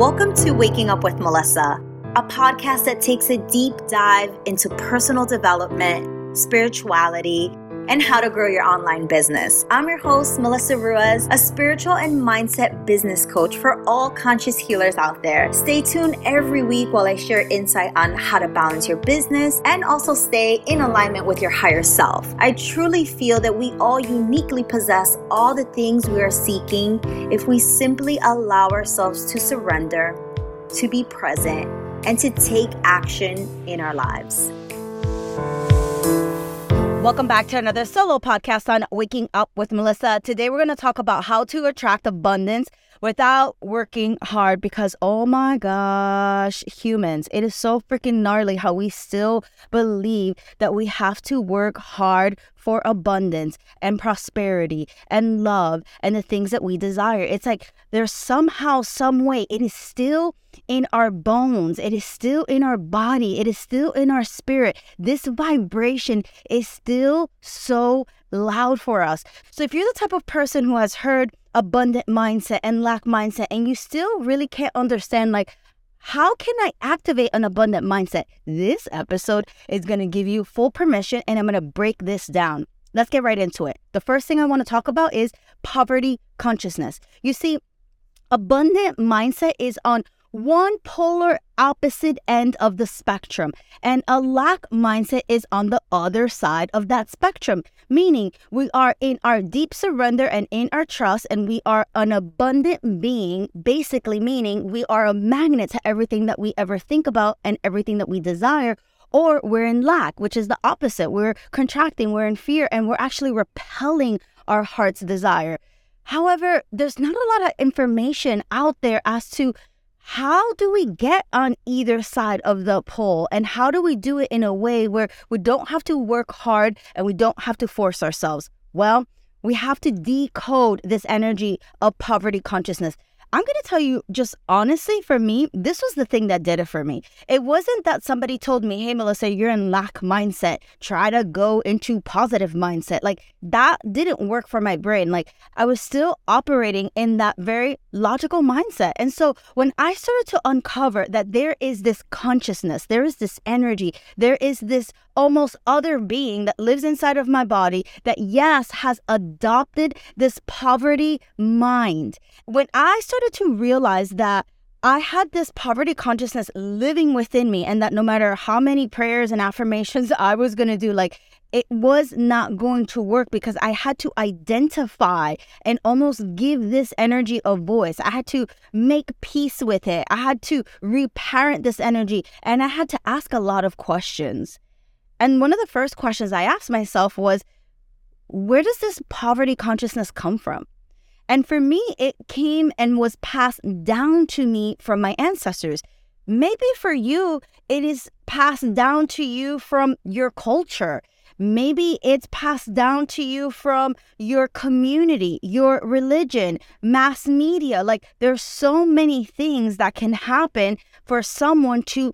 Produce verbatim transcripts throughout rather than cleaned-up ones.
Welcome to Waking Up with Melissa, a podcast that takes a deep dive into personal development, spirituality, and how to grow your online business. I'm your host, Melissa Ruiz, a spiritual and mindset business coach for all conscious healers out there. Stay tuned every week while I share insight on how to balance your business and also stay in alignment with your higher self. I truly feel that we all uniquely possess all the things we are seeking if we simply allow ourselves to surrender, to be present, and to take action in our lives. Welcome back to another solo podcast on Waking Up with Melissa. Today we're going to talk about how to attract abundance without working hard because, oh my gosh, humans, it is so freaking gnarly how we still believe that we have to work hard for abundance and prosperity and love and the things that we desire. It's like there's somehow, some way, it is still in our bones. It is still in our body. It is still in our spirit. This vibration is still so loud for us. So if you're the type of person who has heard abundant mindset and lack mindset, and you still really can't understand, like, how can I activate an abundant mindset? This episode is going to give you full permission, and I'm going to break this down. Let's get right into it. The first thing I want to talk about is poverty consciousness. You see, abundant mindset is on one polar opposite end of the spectrum, and a lack mindset is on the other side of that spectrum, meaning we are in our deep surrender and in our trust, and we are an abundant being, basically meaning we are a magnet to everything that we ever think about and everything that we desire. Or we're in lack, which is the opposite. We're contracting, we're in fear, and we're actually repelling our heart's desire. However, there's not a lot of information out there as to how do we get on either side of the pole, and how do we do it in a way where we don't have to work hard and we don't have to force ourselves? Well, we have to decode this energy of poverty consciousness. I'm going to tell you, just honestly, for me, this was the thing that did it for me. It wasn't that somebody told me, hey, Melissa, you're in lack mindset. Try to go into positive mindset. Like, that didn't work for my brain. Like, I was still operating in that very logical mindset. And so when I started to uncover that there is this consciousness, there is this energy, there is this almost other being that lives inside of my body that, yes, has adopted this poverty mind. When I started to realize that I had this poverty consciousness living within me, and that no matter how many prayers and affirmations I was going to do, like, it was not going to work because I had to identify and almost give this energy a voice. I had to make peace with it. I had to reparent this energy, and I had to ask a lot of questions. And one of the first questions I asked myself was, where does this poverty consciousness come from? And for me, it came and was passed down to me from my ancestors. Maybe for you, it is passed down to you from your culture. Maybe it's passed down to you from your community, your religion, mass media. Like, there's so many things that can happen for someone to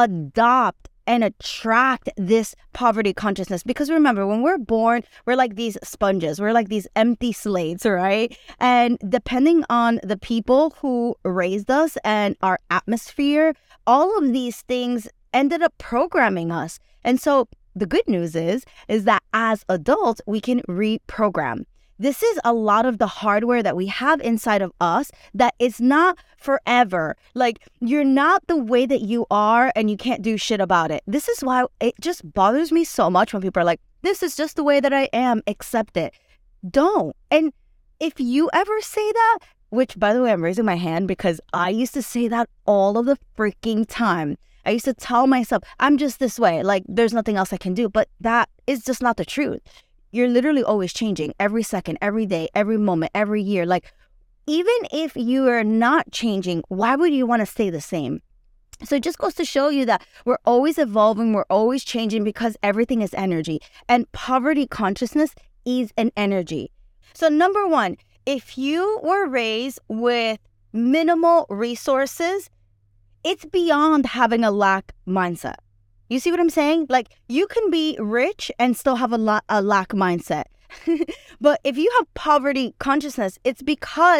adopt and attract this poverty consciousness. Because remember, when we're born, we're like these sponges. We're like these empty slates, right? And depending on the people who raised us and our atmosphere, all of these things ended up programming us. And so the good news is, is that as adults, we can reprogram. This is a lot of the hardware that we have inside of us that is not forever. Like, you're not the way that you are and you can't do shit about it. This is why it just bothers me so much when people are like, this is just the way that I am, accept it. Don't. And if you ever say that, which, by the way, I'm raising my hand because I used to say that all of the freaking time. I used to tell myself, I'm just this way, like, there's nothing else I can do. But that is just not the truth. You're literally always changing every second, every day, every moment, every year. Like, even if you are not changing, why would you want to stay the same? So it just goes to show you that we're always evolving, we're always changing because everything is energy. And poverty consciousness is an energy. So number one, if you were raised with minimal resources, it's beyond having a lack mindset. You see what I'm saying? Like, you can be rich and still have a, la- a lack mindset. But if you have poverty consciousness, it's because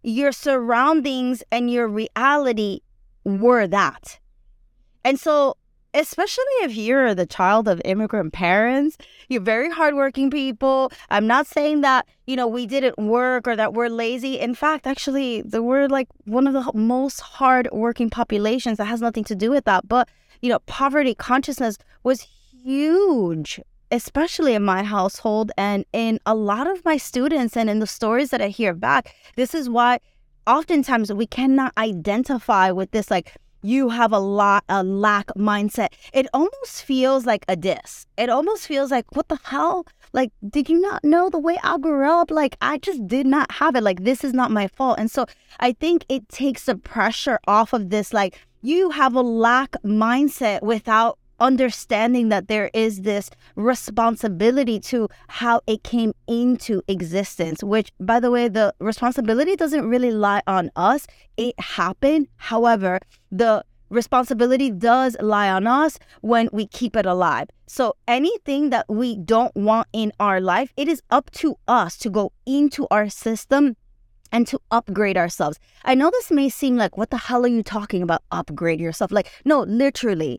your surroundings and your reality were that. And so, especially if you're the child of immigrant parents, you're very hardworking people. I'm not saying that, you know, we didn't work or that we're lazy. In fact, actually, the, we're like one of the most hardworking populations. That has nothing to do with that. But, you know, poverty consciousness was huge, especially in my household and in a lot of my students and in the stories that I hear back. This is why oftentimes we cannot identify with this, like, you have a lot, a lack mindset. It almost feels like a diss. It almost feels like, what the hell? Like, did you not know the way I grew up? Like, I just did not have it. Like, this is not my fault. And so I think it takes the pressure off of this. Like, you have a lack mindset without understanding that there is this responsibility to how it came into existence, which, by the way, the responsibility doesn't really lie on us. It happened. However, the responsibility does lie on us when we keep it alive. So anything that we don't want in our life, it is up to us to go into our system and to upgrade ourselves. I know this may seem like, what the hell are you talking about? Upgrade yourself? Like, no, literally.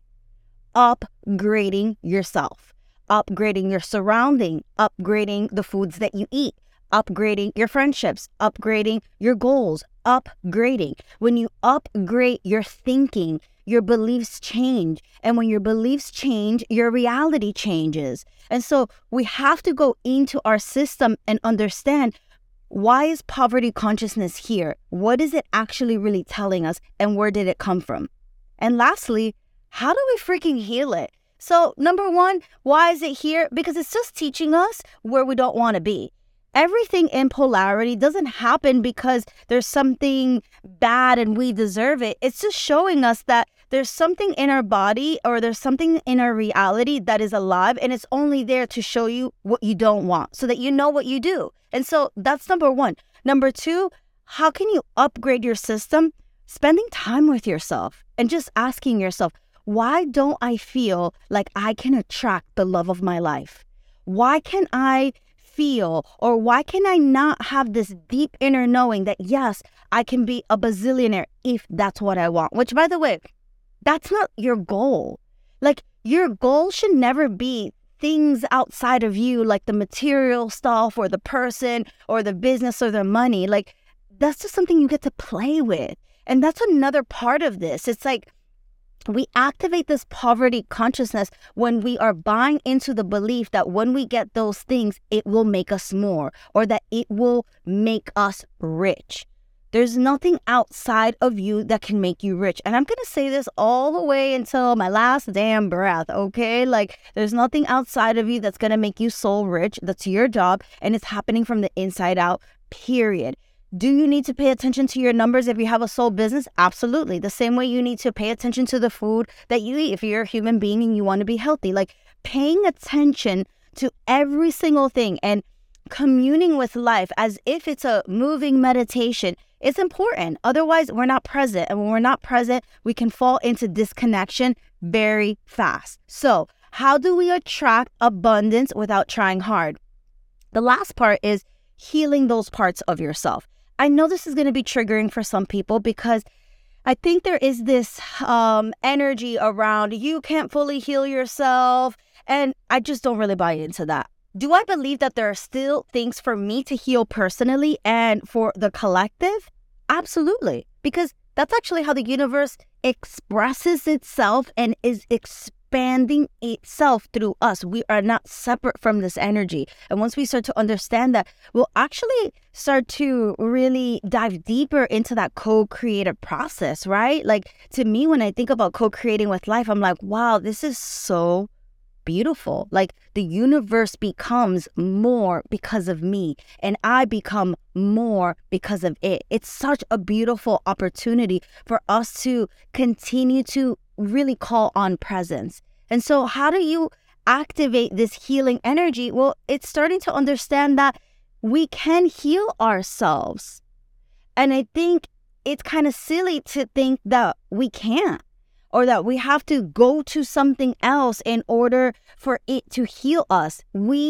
Upgrading yourself, upgrading your surrounding, upgrading the foods that you eat, upgrading your friendships, upgrading your goals, upgrading. When you upgrade your thinking, your beliefs change. And when your beliefs change, your reality changes. And so we have to go into our system and understand, why is poverty consciousness here? What is it actually really telling us? And where did it come from? And lastly, how do we freaking heal it? So number one, why is it here? Because it's just teaching us where we don't want to be. Everything in polarity doesn't happen because there's something bad and we deserve it. It's just showing us that there's something in our body or there's something in our reality that is alive, and it's only there to show you what you don't want so that you know what you do. And so that's number one. Number two, how can you upgrade your system? Spending time with yourself and just asking yourself, why don't I feel like I can attract the love of my life? Why can I feel, or why can I not have this deep inner knowing that, yes, I can be a bazillionaire if that's what I want? Which, by the way, that's not your goal. Like, your goal should never be things outside of you, like the material stuff or the person or the business or the money. Like, that's just something you get to play with. And that's another part of this. It's like, we activate this poverty consciousness when we are buying into the belief that when we get those things, it will make us more, or that it will make us rich. There's nothing outside of you that can make you rich. And I'm going to say this all the way until my last damn breath, okay? Like, there's nothing outside of you that's going to make you soul rich. That's your job, and it's happening from the inside out, period. Do you need to pay attention to your numbers if you have a soul business? Absolutely. The same way you need to pay attention to the food that you eat if you're a human being and you want to be healthy. Like, paying attention to every single thing and communing with life as if it's a moving meditation is important. Otherwise, we're not present. And when we're not present, we can fall into disconnection very fast. So, how do we attract abundance without trying hard? The last part is healing those parts of yourself. I know this is going to be triggering for some people because I think there is this um, energy around you can't fully heal yourself. And I just don't really buy into that. Do I believe that there are still things for me to heal personally and for the collective? Absolutely. Because that's actually how the universe expresses itself and is expanding itself through us. We are not separate from this energy. And once we start to understand that, we'll actually start to really dive deeper into that co-creative process, right? Like, to me, when I think about co-creating with life, I'm like, wow, this is so beautiful. Like, the universe becomes more because of me, and I become more because of it. It's such a beautiful opportunity for us to continue to really call on presence. And so how do you activate this healing energy? Well, it's starting to understand that we can heal ourselves. And I think it's kind of silly to think that we can't, or that we have to go to something else in order for it to heal us. We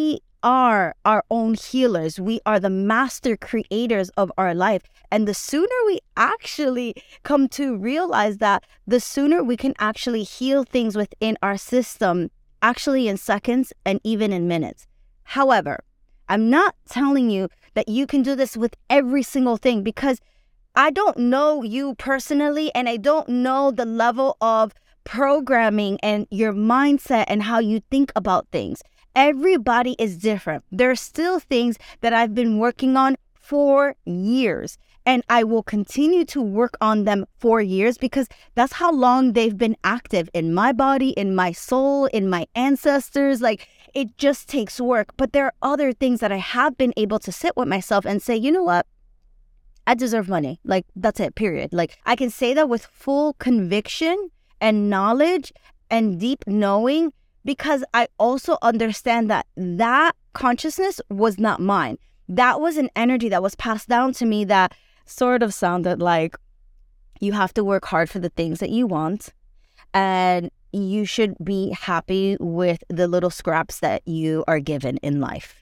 are our own healers. We are the master creators of our life. And the sooner we actually come to realize that, the sooner we can actually heal things within our system, actually in seconds and even in minutes. However, I'm not telling you that you can do this with every single thing, because I don't know you personally, and I don't know the level of programming and your mindset and how you think about things. Everybody is different. There are still things that I've been working on for years, and I will continue to work on them for years, because that's how long they've been active in my body, in my soul, in my ancestors. Like, it just takes work. But there are other things that I have been able to sit with myself and say, you know what? I deserve money. Like, that's it, period. Like, I can say that with full conviction and knowledge and deep knowing, because I also understand that that consciousness was not mine. That was an energy that was passed down to me that sort of sounded like, you have to work hard for the things that you want, and you should be happy with the little scraps that you are given in life.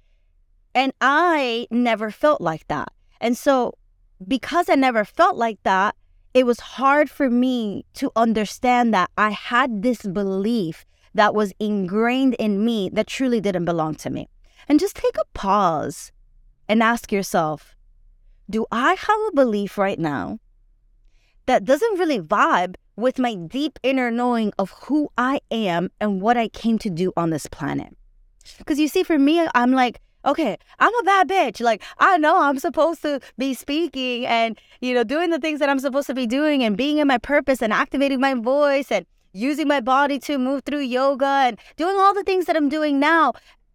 And I never felt like that. And so because I never felt like that, it was hard for me to understand that I had this belief that was ingrained in me that truly didn't belong to me. And just take a pause and ask yourself, do I have a belief right now that doesn't really vibe with my deep inner knowing of who I am and what I came to do on this planet? Because you see, for me, I'm like, okay, I'm a bad bitch. Like, I know I'm supposed to be speaking and, you know, doing the things that I'm supposed to be doing and being in my purpose and activating my voice and using my body to move through yoga and doing all the things that I'm doing now.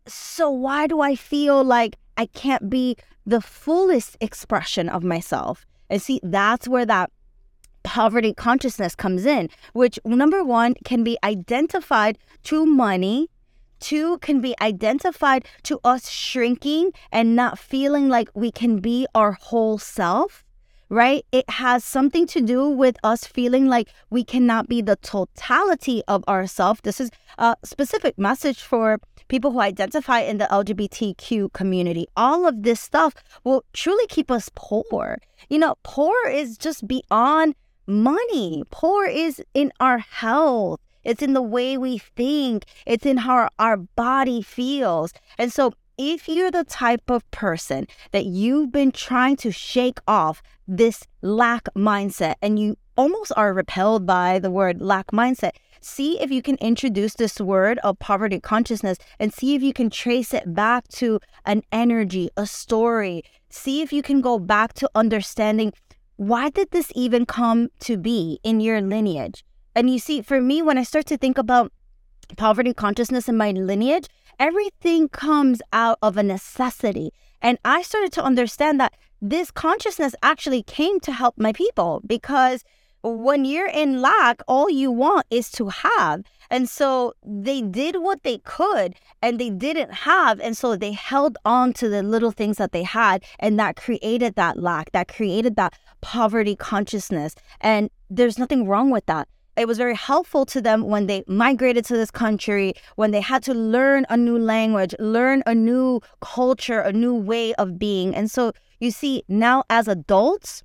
So why do I feel like I can't be the fullest expression of myself? And see, that's where that poverty consciousness comes in, which, number one, can be identified to money. Two, can be identified to us shrinking and not feeling like we can be our whole self, right? It has something to do with us feeling like we cannot be the totality of ourselves. This is a specific message for people who identify in the L G B T Q community. All of this stuff will truly keep us poor. You know, poor is just beyond money. Poor is in our health. It's in the way we think. It's in how our body feels. And so if you're the type of person that you've been trying to shake off this lack mindset, and you almost are repelled by the word lack mindset, see if you can introduce this word of poverty consciousness and see if you can trace it back to an energy, a story. See if you can go back to understanding, why did this even come to be in your lineage? And you see, for me, when I start to think about poverty consciousness in my lineage, everything comes out of a necessity. And I started to understand that this consciousness actually came to help my people, because when you're in lack, all you want is to have. And so they did what they could and they didn't have. And so they held on to the little things that they had. And that created that lack, that created that poverty consciousness. And there's nothing wrong with that. It was very helpful to them when they migrated to this country, when they had to learn a new language, learn a new culture, a new way of being. And so you see, now as adults,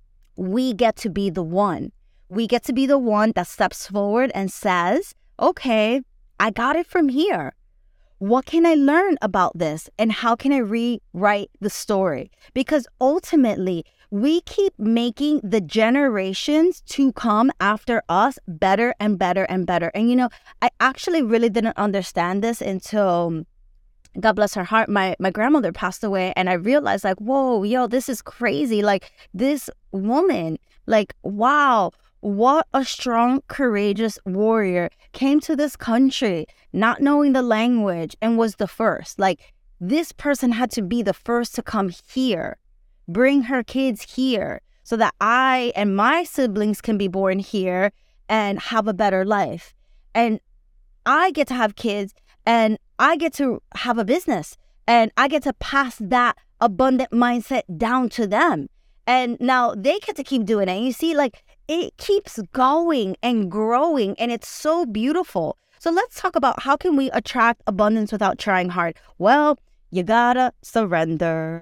we get to be the one. We get to be the one that steps forward and says, okay, I got it from here. What can I learn about this? And how can I rewrite the story? Because ultimately, we keep making the generations to come after us better and better and better. And, you know, I actually really didn't understand this until, God bless her heart, my, my grandmother passed away. And I realized, like, whoa, yo, this is crazy. Like, this woman, like, wow, what a strong, courageous warrior came to this country, not knowing the language, and was the first. Like, this person had to be the first to come here, bring her kids here so that I and my siblings can be born here and have a better life. And I get to have kids and I get to have a business and I get to pass that abundant mindset down to them. And now they get to keep doing it. And you see, like, it keeps going and growing, and it's so beautiful. So let's talk about how can we attract abundance without trying hard? Well, you gotta surrender.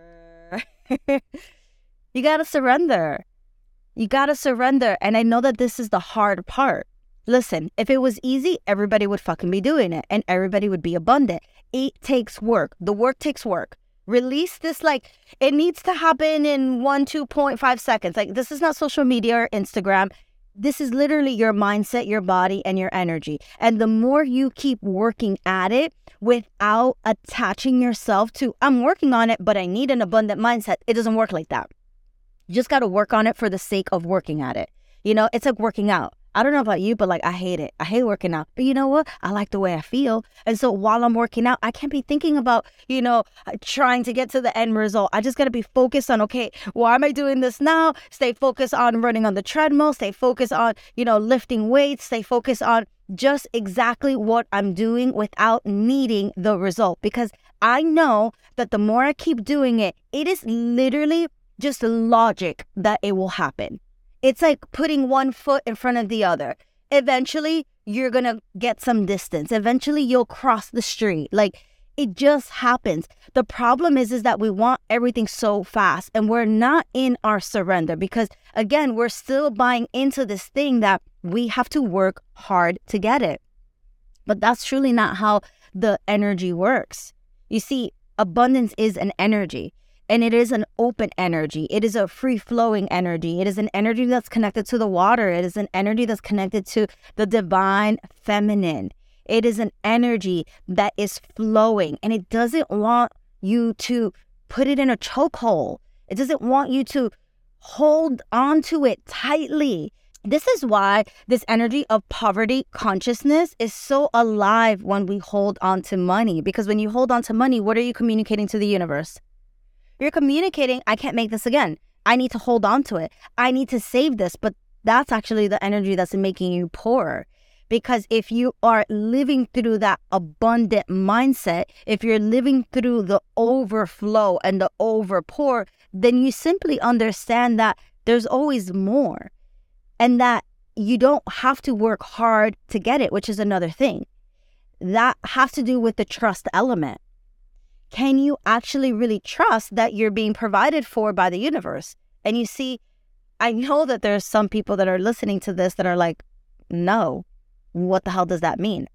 You gotta surrender. You gotta surrender. And I know that this is the hard part. Listen, if it was easy, everybody would fucking be doing it and everybody would be abundant. It takes work. The work takes work. Release this, like, it needs to happen in one, two point five seconds. Like, this is not social media or Instagram. This is literally your mindset, your body, and your energy. And the more you keep working at it without attaching yourself to, I'm working on it, but I need an abundant mindset. It doesn't work like that. You just got to work on it for the sake of working at it. You know, it's like working out. I don't know about you, but like, I hate it. I hate working out. But you know what? I like the way I feel. And so while I'm working out, I can't be thinking about, you know, trying to get to the end result. I just got to be focused on, okay, why am I doing this now? Stay focused on running on the treadmill. Stay focused on, you know, lifting weights. Stay focused on just exactly what I'm doing without needing the result. Because I know that the more I keep doing it, it is literally just logic that it will happen. It's like putting one foot in front of the other. Eventually, you're going to get some distance. Eventually, you'll cross the street. Like, it just happens. The problem is, is that we want everything so fast and we're not in our surrender because, again, we're still buying into this thing that we have to work hard to get it. But that's truly not how the energy works. You see, abundance is an energy. And it is an open energy. It is a free-flowing energy. It is an energy that's connected to the water. It is an energy that's connected to the divine feminine. It is an energy that is flowing. And it doesn't want you to put it in a chokehold. It doesn't want you to hold on to it tightly. This is why this energy of poverty consciousness is so alive when we hold on to money. Because when you hold on to money, what are you communicating to the universe? You're communicating, I can't make this again. I need to hold on to it. I need to save this. But that's actually the energy that's making you poorer. Because if you are living through that abundant mindset, if you're living through the overflow and the overpour, then you simply understand that there's always more. And that you don't have to work hard to get it, which is another thing. That has to do with the trust element. Can you actually really trust that you're being provided for by the universe? And you see, I know that there's some people that are listening to this that are like, no, what the hell does that mean?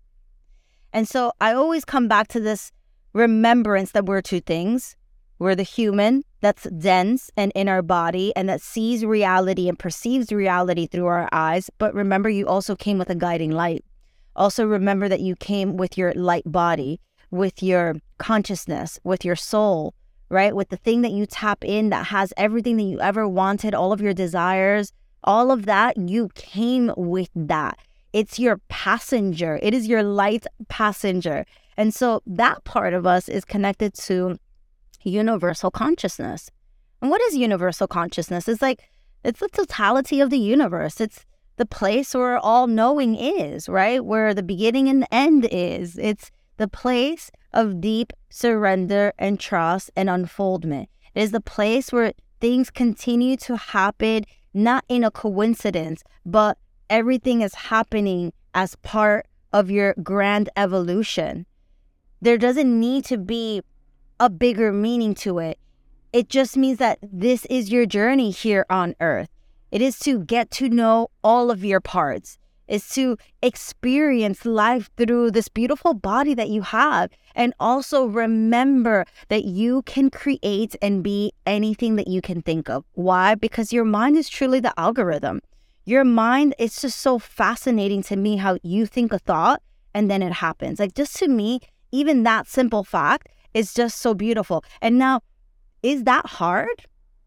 And so I always come back to this remembrance that we're two things. We're the human that's dense and in our body and that sees reality and perceives reality through our eyes. But remember, you also came with a guiding light. Also remember that you came with your light body, with your consciousness, with your soul, right? With the thing that you tap in that has everything that you ever wanted, all of your desires, all of that, you came with that. It's your passenger. It is your light passenger. And so that part of us is connected to universal consciousness. And what is universal consciousness? It's like, it's the totality of the universe. It's the place where all knowing is, right? Where the beginning and the end is. It's the place of deep surrender and trust and unfoldment. It is the place where things continue to happen, not in a coincidence, but everything is happening as part of your grand evolution. There doesn't need to be a bigger meaning to it. It just means that this is your journey here on earth. It is to get to know all of your parts. Is to experience life through this beautiful body that you have. And also remember that you can create and be anything that you can think of. Why? Because your mind is truly the algorithm. Your mind, it's just so fascinating to me how you think a thought and then it happens. Like, just to me, even that simple fact is just so beautiful. And now, is that hard?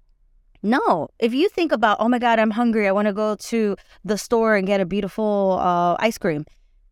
No. If you think about, oh my God, I'm hungry, I want to go to the store and get a beautiful uh, ice cream,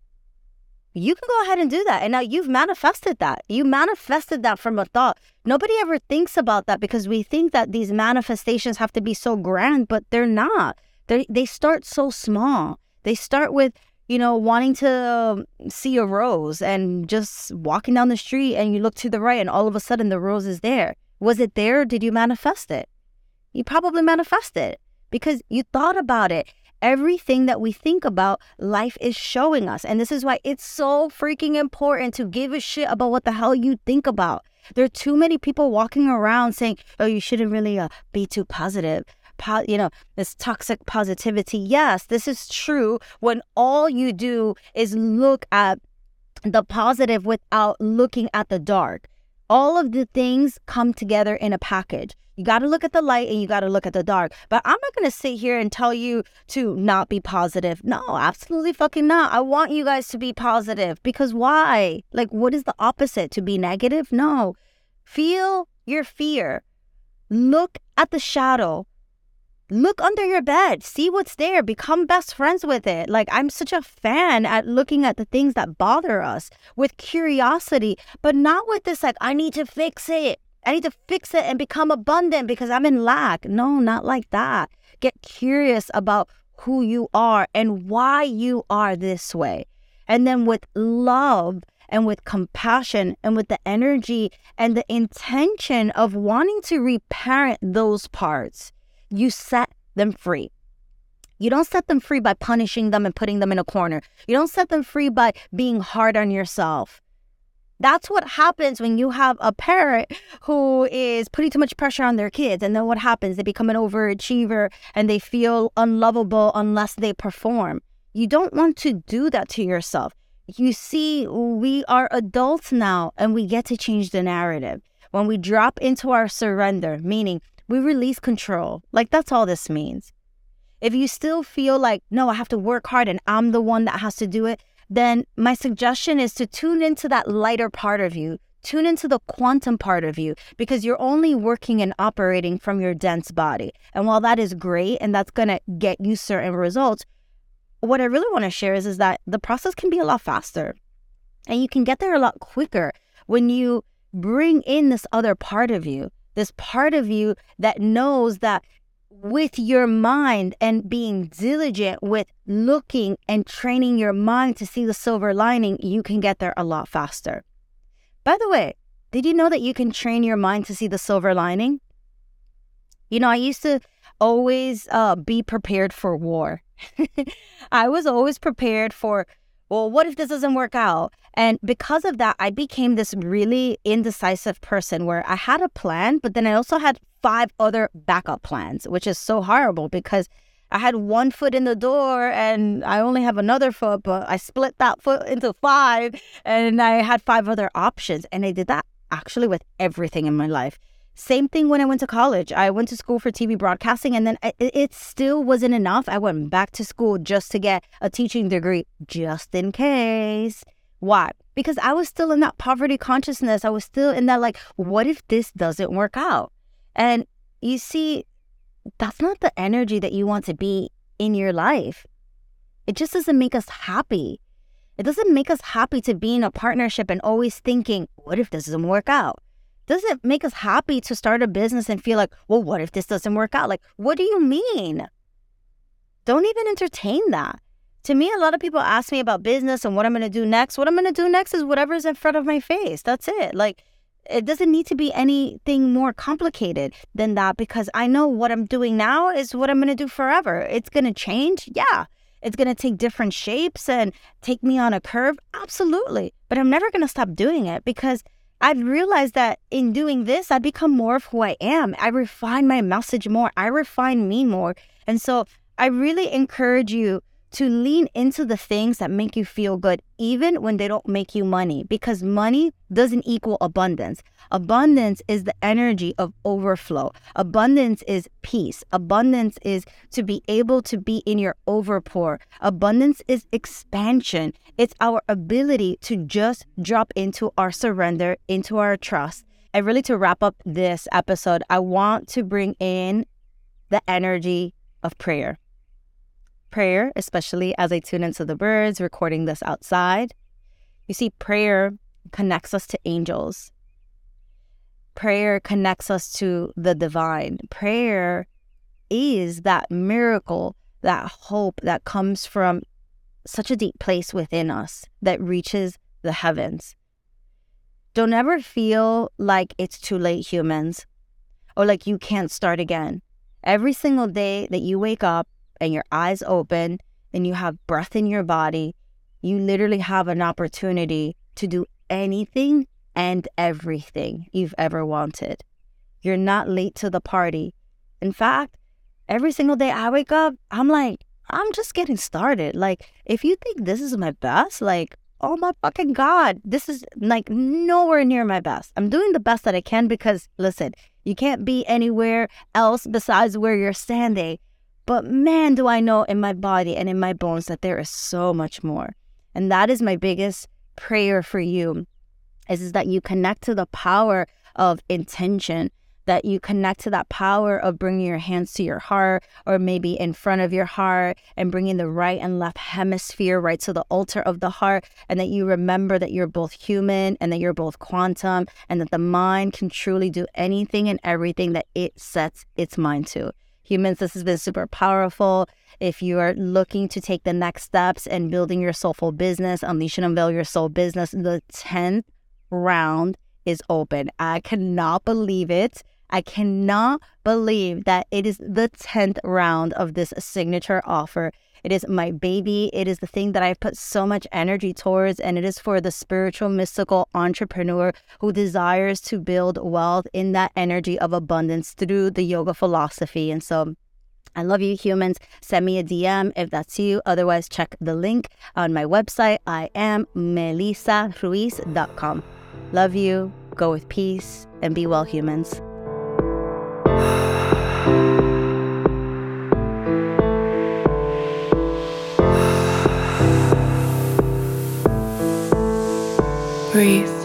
you can go ahead and do that. And now you've manifested that. You manifested that from a thought. Nobody ever thinks about that because we think that these manifestations have to be so grand, but they're not. They they start so small. They start with, you know, wanting to see a rose and just walking down the street and you look to the right and all of a sudden the rose is there. Was it there or did you manifest it? You probably manifested it because you thought about it. Everything that we think about, life is showing us. And this is why it's so freaking important to give a shit about what the hell you think about. There are too many people walking around saying, oh, you shouldn't really uh, be too positive. Po- you know, this toxic positivity. Yes, this is true when all you do is look at the positive without looking at the dark. All of the things come together in a package. You got to look at the light and you got to look at the dark. But I'm not going to sit here and tell you to not be positive. No, absolutely fucking not. I want you guys to be positive. Because why? Like, what is the opposite? To be negative? No. Feel your fear. Look at the shadow. Look under your bed. See what's there. Become best friends with it. Like, I'm such a fan at looking at the things that bother us with curiosity, but not with this, like, I need to fix it. I need to fix it and become abundant because I'm in lack. No, not like that. Get curious about who you are and why you are this way. And then with love and with compassion and with the energy and the intention of wanting to reparent those parts, you set them free. You don't set them free by punishing them and putting them in a corner. You don't set them free by being hard on yourself. That's what happens when you have a parent who is putting too much pressure on their kids. And then what happens? They become an overachiever and they feel unlovable unless they perform. You don't want to do that to yourself. You see, we are adults now and we get to change the narrative. When we drop into our surrender, meaning we release control. Like, that's all this means. If you still feel like, no, I have to work hard and I'm the one that has to do it, then my suggestion is to tune into that lighter part of you. Tune into the quantum part of you, because you're only working and operating from your dense body. And while that is great and that's going to get you certain results, what I really want to share is, is that the process can be a lot faster. And you can get there a lot quicker when you bring in this other part of you. This part of you that knows that with your mind and being diligent with looking and training your mind to see the silver lining, you can get there a lot faster. By the way, did you know that you can train your mind to see the silver lining? You know, I used to always uh, be prepared for war. I was always prepared for, well, what if this doesn't work out? And because of that, I became this really indecisive person where I had a plan, but then I also had five other backup plans, which is so horrible because I had one foot in the door and I only have another foot, but I split that foot into five and I had five other options. And I did that actually with everything in my life. Same thing when I went to college. I went to school for T V broadcasting and then it, it still wasn't enough. I went back to school just to get a teaching degree, just in case. Why? Because I was still in that poverty consciousness. I was still in that, like, what if this doesn't work out? And you see, that's not the energy that you want to be in your life. It just doesn't make us happy. It doesn't make us happy to be in a partnership and always thinking, what if this doesn't work out? Doesn't make us happy to start a business and feel like, well, what if this doesn't work out? Like, what do you mean? Don't even entertain that. To me, a lot of people ask me about business and what I'm going to do next. What I'm going to do next is whatever's in front of my face. That's it. Like, it doesn't need to be anything more complicated than that, because I know what I'm doing now is what I'm going to do forever. It's going to change. Yeah. It's going to take different shapes and take me on a curve. Absolutely. But I'm never going to stop doing it, because I've realized that in doing this, I become more of who I am. I refine my message more. I refine me more. And so I really encourage you to lean into the things that make you feel good, even when they don't make you money, because money doesn't equal abundance. Abundance is the energy of overflow. Abundance is peace. Abundance is to be able to be in your overpour. Abundance is expansion. It's our ability to just drop into our surrender, into our trust. And really, to wrap up this episode, I want to bring in the energy of prayer. Prayer, especially as I tune into the birds, recording this outside. You see, prayer connects us to angels. Prayer connects us to the divine. Prayer is that miracle, that hope that comes from such a deep place within us that reaches the heavens. Don't ever feel like it's too late, humans, or like you can't start again. Every single day that you wake up and your eyes open and you have breath in your body, you literally have an opportunity to do anything and everything you've ever wanted. You're not late to the party. In fact, every single day I wake up, I'm like, I'm just getting started. Like, if you think this is my best, like, oh my fucking God, this is like nowhere near my best. I'm doing the best that I can because, listen, you can't be anywhere else besides where you're standing. But man, do I know in my body and in my bones that there is so much more. And that is my biggest prayer for you, is, is that you connect to the power of intention, that you connect to that power of bringing your hands to your heart, or maybe in front of your heart, and bringing the right and left hemisphere right to the altar of the heart, and that you remember that you're both human and that you're both quantum, and that the mind can truly do anything and everything that it sets its mind to. Humans, this has been super powerful. If you are looking to take the next steps in building your soulful business, unleash and unveil your soul business, the tenth round is open. I cannot believe it. I cannot believe that it is the tenth round of this signature offer. It is my baby. It is the thing that I've put so much energy towards, and it is for the spiritual, mystical entrepreneur who desires to build wealth in that energy of abundance through the yoga philosophy. And so I love you, humans. Send me a D M if that's you. Otherwise, check the link on my website. I am melissa ruiz dot com. Love you. Go with peace and be well, humans. Breathe.